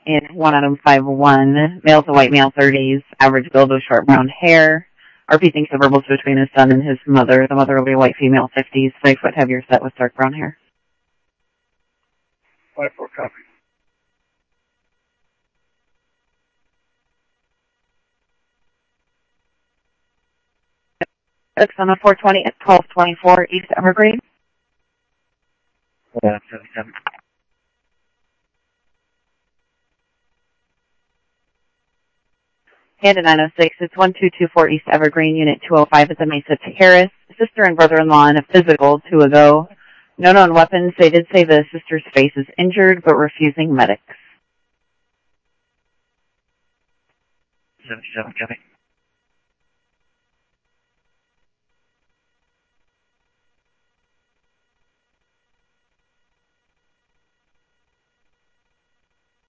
in 1 Adam 5-1. Male's a white male, 30s, average build with short brown hair. RP thinks the verbal's between his son and his mother. The mother will be a white female, 50s, 5 foot, heavier set with dark brown hair. 5-4 copy. It's on a 420 at 1224 East Evergreen. 77. And a 906, it's 1224 East Evergreen, Unit 205 at the Mesa Terrace. Sister and brother-in-law in a physical 2 ago. No known weapons. They did say the sister's face is injured, but refusing medics. 77, copy.